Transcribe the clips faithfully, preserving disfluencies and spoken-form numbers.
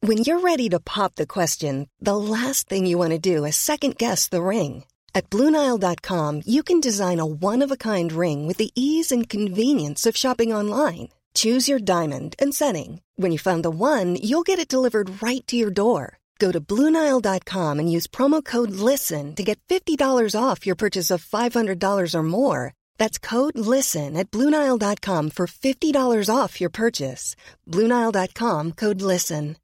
When you're ready to pop the question, the last thing you want to do is second-guess the ring. At Blue Nile dot com, you can design a one-of-a-kind ring with the ease and convenience of shopping online. Choose your diamond and setting. When you find the one, you'll get it delivered right to your door. Go to Blue Nile dot com and use promo code LISTEN to get fifty dollars off your purchase of five hundred dollars or more. That's code LISTEN at Blue Nile dot com for fifty dollars off your purchase. Blue Nile dot com, code LISTEN.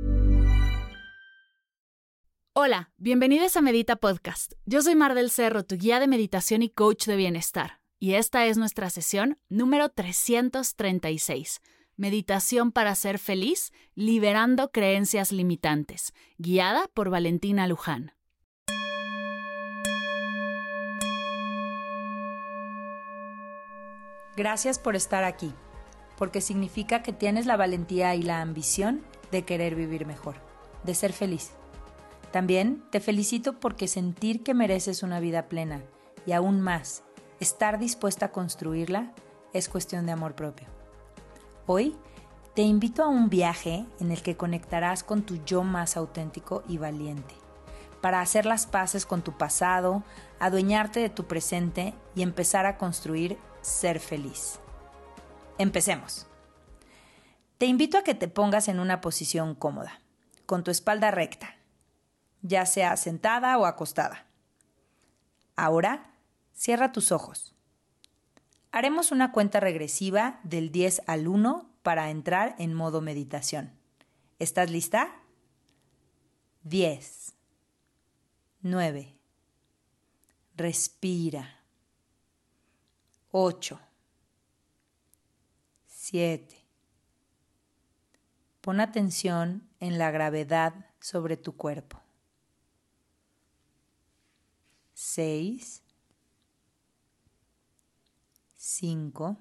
Hola, bienvenidos a Medita Podcast. Yo soy Mar del Cerro, tu guía de meditación y coach de bienestar. Y esta es nuestra sesión número trescientos treinta y seis. Meditación para ser feliz, liberando creencias limitantes. Guiada por Valentina Luján. Gracias por estar aquí, porque significa que tienes la valentía y la ambición de querer vivir mejor, de ser feliz. También te felicito porque sentir que mereces una vida plena y aún más, estar dispuesta a construirla es cuestión de amor propio. Hoy te invito a un viaje en el que conectarás con tu yo más auténtico y valiente, para hacer las paces con tu pasado, adueñarte de tu presente y empezar a construir ser feliz. Empecemos. Te invito a que te pongas en una posición cómoda, con tu espalda recta, ya sea sentada o acostada. Ahora, cierra tus ojos. Haremos una cuenta regresiva del diez al uno para entrar en modo meditación. ¿Estás lista? diez. nueve. Respira. ocho. siete. Pon atención en la gravedad sobre tu cuerpo. seis, cinco,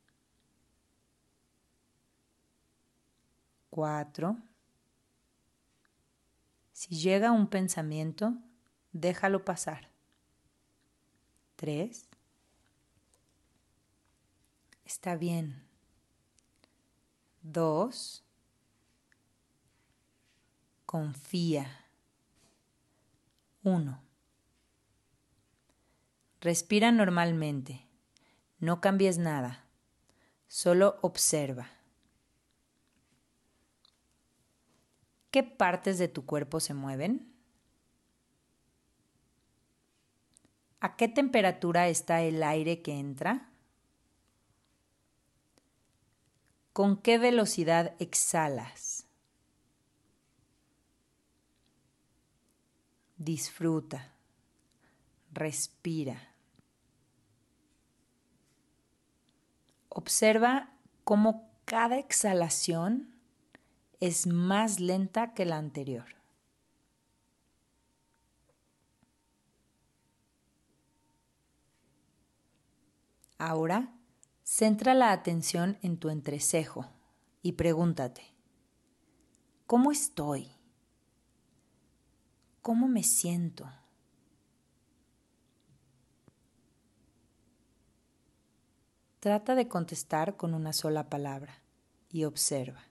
cuatro. Si llega un pensamiento, déjalo pasar. tres. Está bien. dos. Confía. uno. Respira normalmente. No cambies nada. Solo observa. ¿Qué partes de tu cuerpo se mueven? ¿A qué temperatura está el aire que entra? ¿Con qué velocidad exhalas? Disfruta. Respira. Observa cómo cada exhalación es más lenta que la anterior. Ahora, centra la atención en tu entrecejo y pregúntate, ¿cómo estoy? ¿Cómo me siento? Trata de contestar con una sola palabra y observa.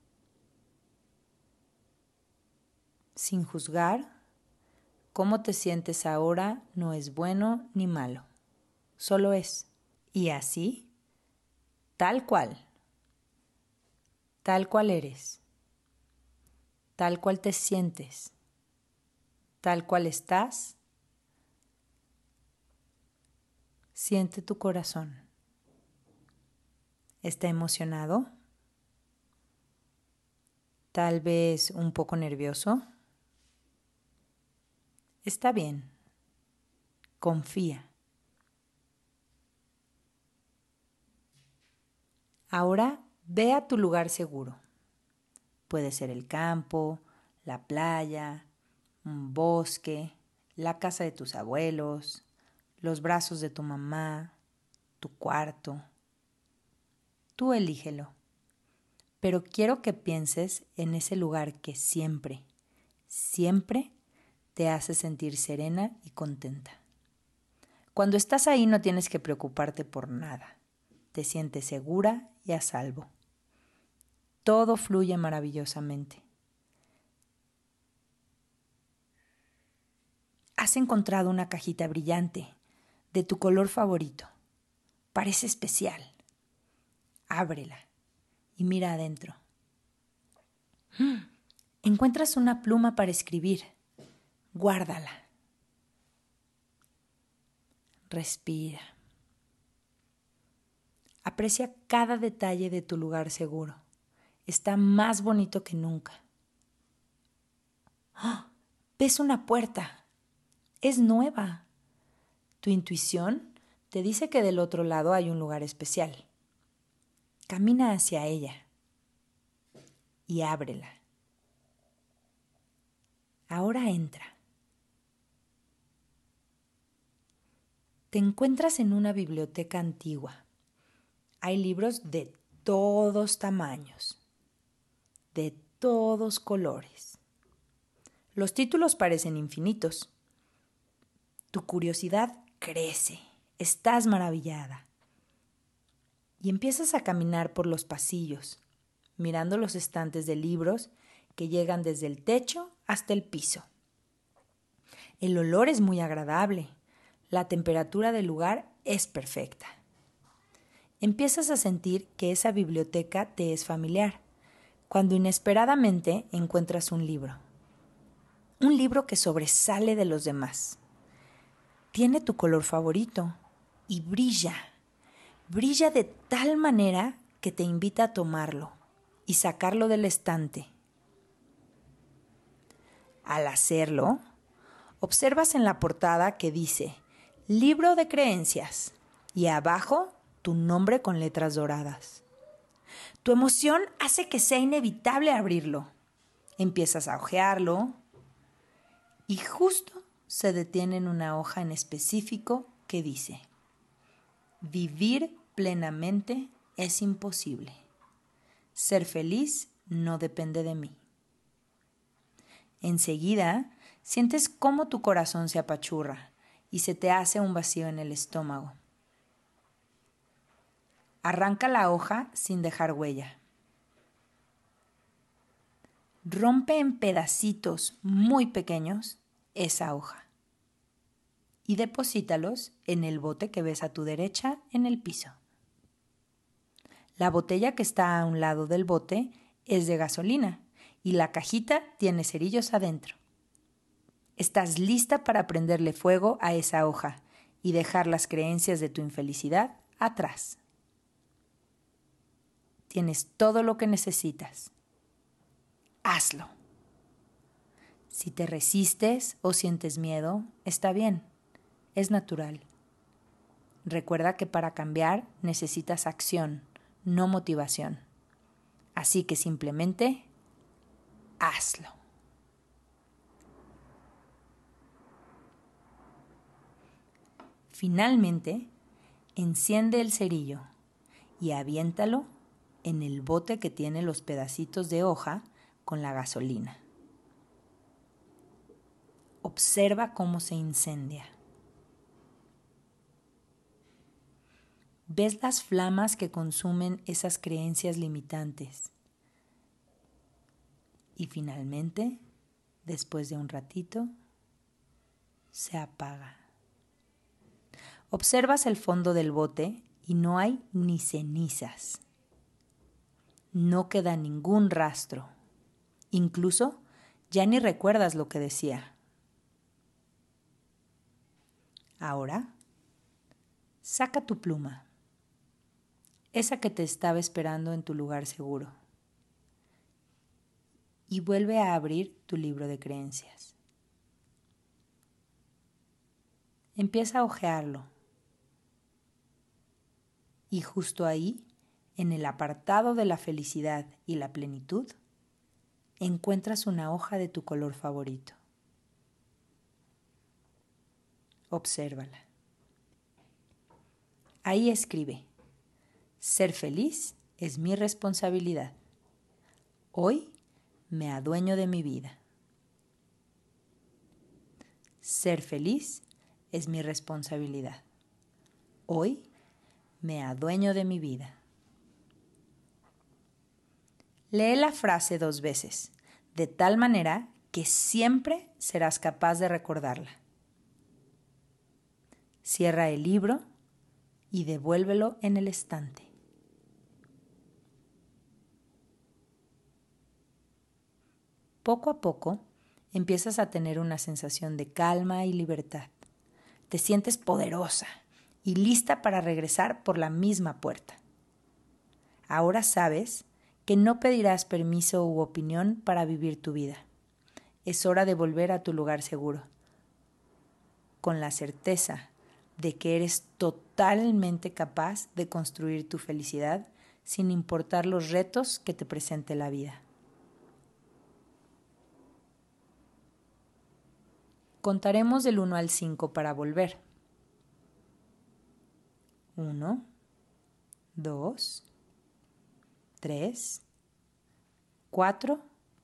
Sin juzgar, cómo te sientes ahora no es bueno ni malo, solo es. Y así, tal cual, tal cual eres, tal cual te sientes, tal cual estás, siente tu corazón. ¿Está emocionado? ¿Tal vez un poco nervioso? Está bien. Confía. Ahora ve a tu lugar seguro. Puede ser el campo, la playa, un bosque, la casa de tus abuelos, los brazos de tu mamá, tu cuarto. Tú elígelo, pero quiero que pienses en ese lugar que siempre, siempre te hace sentir serena y contenta. Cuando estás ahí no tienes que preocuparte por nada. Te sientes segura y a salvo. Todo fluye maravillosamente. has encontrado una cajita brillante de tu color favorito. Parece especial. Ábrela y mira adentro. Encuentras una pluma para escribir. Guárdala. Respira. Aprecia cada detalle de tu lugar seguro. Está más bonito que nunca. ¡Oh! Ves una puerta. Es nueva. Tu intuición te dice que del otro lado hay un lugar especial. Camina hacia ella y ábrela. Ahora entra. Te encuentras en una biblioteca antigua. Hay libros de todos tamaños, de todos colores. Los títulos parecen infinitos. Tu curiosidad crece. Estás maravillada. Y empiezas a caminar por los pasillos, mirando los estantes de libros que llegan desde el techo hasta el piso. El olor es muy agradable. La temperatura del lugar es perfecta. Empiezas a sentir que esa biblioteca te es familiar, cuando inesperadamente encuentras un libro. Un libro que sobresale de los demás. Tiene tu color favorito y brilla. Brilla de tal manera que te invita a tomarlo y sacarlo del estante. Al hacerlo, observas en la portada que dice Libro de Creencias y abajo tu nombre con letras doradas. Tu emoción hace que sea inevitable abrirlo. Empiezas a hojearlo y justo se detiene en una hoja en específico que dice: Vivir plenamente es imposible. Ser feliz no depende de mí. Enseguida sientes cómo tu corazón se apachurra y se te hace un vacío en el estómago. Arranca la hoja sin dejar huella. Rompe en pedacitos muy pequeños esa hoja y deposítalos en el bote que ves a tu derecha en el piso. La botella que está a un lado del bote es de gasolina y la cajita tiene cerillos adentro. Estás lista para prenderle fuego a esa hoja y dejar las creencias de tu infelicidad atrás. Tienes todo lo que necesitas. Hazlo. Si te resistes o sientes miedo, está bien. Es natural. Recuerda que para cambiar necesitas acción, no motivación. Así que simplemente hazlo. Finalmente, enciende el cerillo y aviéntalo en el bote que tiene los pedacitos de hoja con la gasolina. Observa cómo se incendia. Ves las flamas que consumen esas creencias limitantes. Y finalmente, después de un ratito, se apaga. Observas el fondo del bote y no hay ni cenizas. No queda ningún rastro. Incluso ya ni recuerdas lo que decía. Ahora, saca tu pluma, esa que te estaba esperando en tu lugar seguro, y vuelve a abrir tu libro de creencias. Empieza a hojearlo. Y justo ahí, en el apartado de la felicidad y la plenitud, encuentras una hoja de tu color favorito. Obsérvala. Ahí escribe: ser feliz es mi responsabilidad. Hoy me adueño de mi vida. Ser feliz es mi responsabilidad. Hoy me adueño de mi vida. Lee la frase dos veces, de tal manera que siempre serás capaz de recordarla. Cierra el libro y devuélvelo en el estante. Poco a poco empiezas a tener una sensación de calma y libertad. Te sientes poderosa y lista para regresar por la misma puerta. Ahora sabes que no pedirás permiso u opinión para vivir tu vida. Es hora de volver a tu lugar seguro, con la certeza de que eres totalmente capaz de construir tu felicidad sin importar los retos que te presente la vida. Contaremos del uno al cinco para volver. uno, dos, tres, cuatro,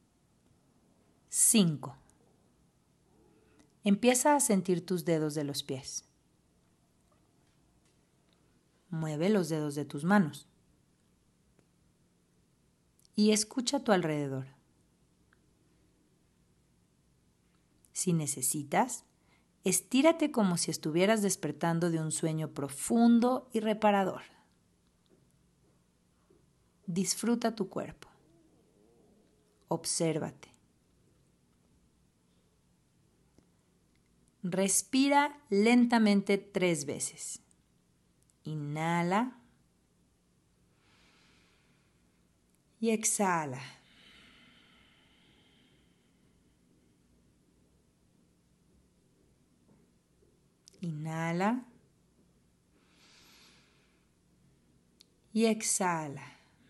cinco. Empieza a sentir tus dedos de los pies. Mueve los dedos de tus manos. Y escucha a tu alrededor. Si necesitas, estírate como si estuvieras despertando de un sueño profundo y reparador. Disfruta tu cuerpo. Obsérvate. Respira lentamente tres veces. Inhala y exhala. Inhala y exhala.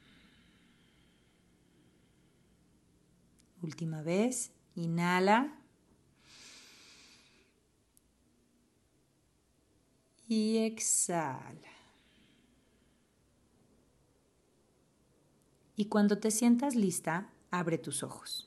Última vez, inhala y exhala. Y cuando te sientas lista, abre tus ojos.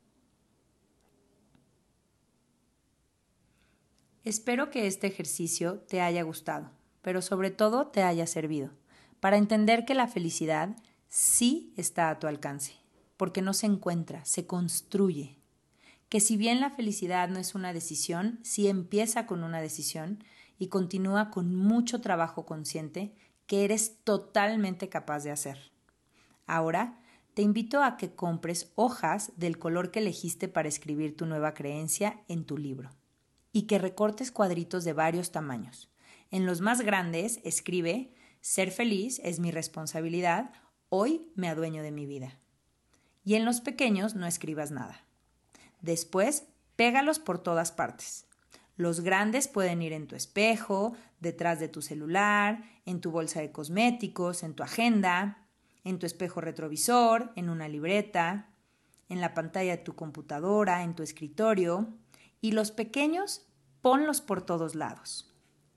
Espero que este ejercicio te haya gustado, pero sobre todo te haya servido para entender que la felicidad sí está a tu alcance, porque no se encuentra, se construye. Que si bien la felicidad no es una decisión, sí empieza con una decisión y continúa con mucho trabajo consciente que eres totalmente capaz de hacer. Ahora, te invito a que compres hojas del color que elegiste para escribir tu nueva creencia en tu libro y que recortes cuadritos de varios tamaños. En los más grandes, escribe: ser feliz es mi responsabilidad, hoy me adueño de mi vida. Y en los pequeños no escribas nada. Después, pégalos por todas partes. Los grandes pueden ir en tu espejo, detrás de tu celular, en tu bolsa de cosméticos, en tu agenda, en tu espejo retrovisor, en una libreta, en la pantalla de tu computadora, en tu escritorio. Y los pequeños, ponlos por todos lados.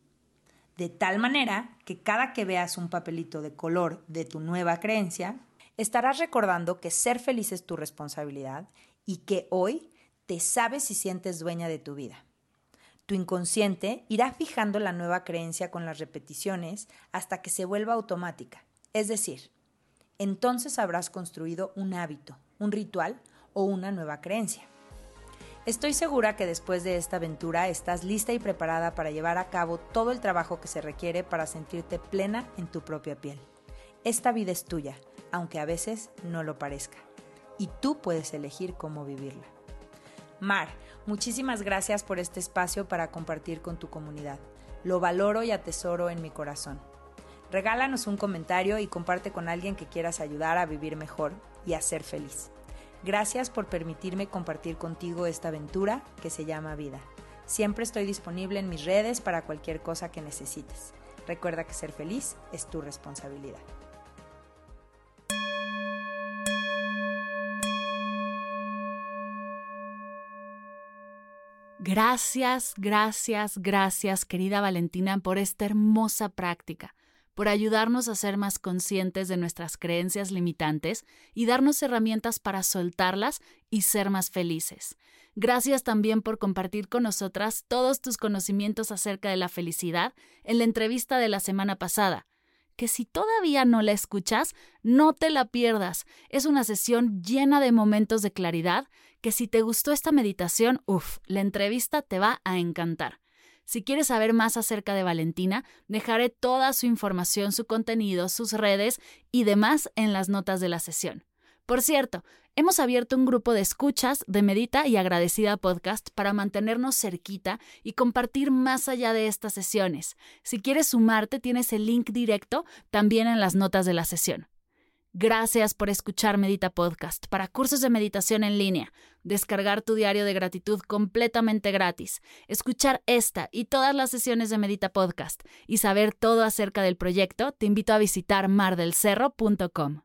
De tal manera que cada que veas un papelito de color de tu nueva creencia, estarás recordando que ser feliz es tu responsabilidad y que hoy te sabes y sientes dueña de tu vida. Tu inconsciente irá fijando la nueva creencia con las repeticiones hasta que se vuelva automática. Es decir, entonces habrás construido un hábito, un ritual o una nueva creencia. Estoy segura que después de esta aventura estás lista y preparada para llevar a cabo todo el trabajo que se requiere para sentirte plena en tu propia piel. Esta vida es tuya, aunque a veces no lo parezca, y tú puedes elegir cómo vivirla. Mar, muchísimas gracias por este espacio para compartir con tu comunidad. Lo valoro y atesoro en mi corazón. Regálanos un comentario y comparte con alguien que quieras ayudar a vivir mejor y a ser feliz. Gracias por permitirme compartir contigo esta aventura que se llama vida. Siempre estoy disponible en mis redes para cualquier cosa que necesites. Recuerda que ser feliz es tu responsabilidad. Gracias, gracias, gracias, querida Valentina, por esta hermosa práctica, por ayudarnos a ser más conscientes de nuestras creencias limitantes y darnos herramientas para soltarlas y ser más felices. Gracias también por compartir con nosotras todos tus conocimientos acerca de la felicidad en la entrevista de la semana pasada, que si todavía no la escuchas, no te la pierdas. Es una sesión llena de momentos de claridad que si te gustó esta meditación, uff, la entrevista te va a encantar. Si quieres saber más acerca de Valentina, dejaré toda su información, su contenido, sus redes y demás en las notas de la sesión. Por cierto, hemos abierto un grupo de escuchas de Medita y Agradecida Podcast para mantenernos cerquita y compartir más allá de estas sesiones. Si quieres sumarte, tienes el link directo también en las notas de la sesión. Gracias por escuchar Medita Podcast para cursos de meditación en línea, descargar tu diario de gratitud completamente gratis, escuchar esta y todas las sesiones de Medita Podcast y saber todo acerca del proyecto. Te invito a visitar mar del cerro punto com.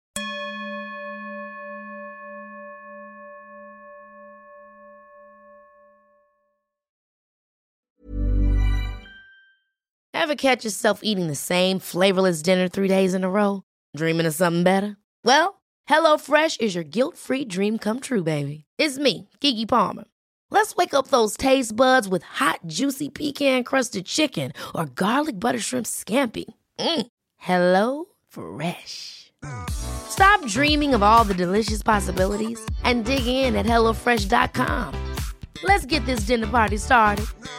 Ever catch yourself eating the same flavorless dinner three days in a row? Dreaming of something better? Well, HelloFresh is your guilt-free dream come true, baby. It's me, Keke Palmer. Let's wake up those taste buds with hot, juicy pecan-crusted chicken or garlic butter shrimp scampi. Mm. Hello Fresh. Stop dreaming of all the delicious possibilities and dig in at hello fresh dot com. Let's get this dinner party started.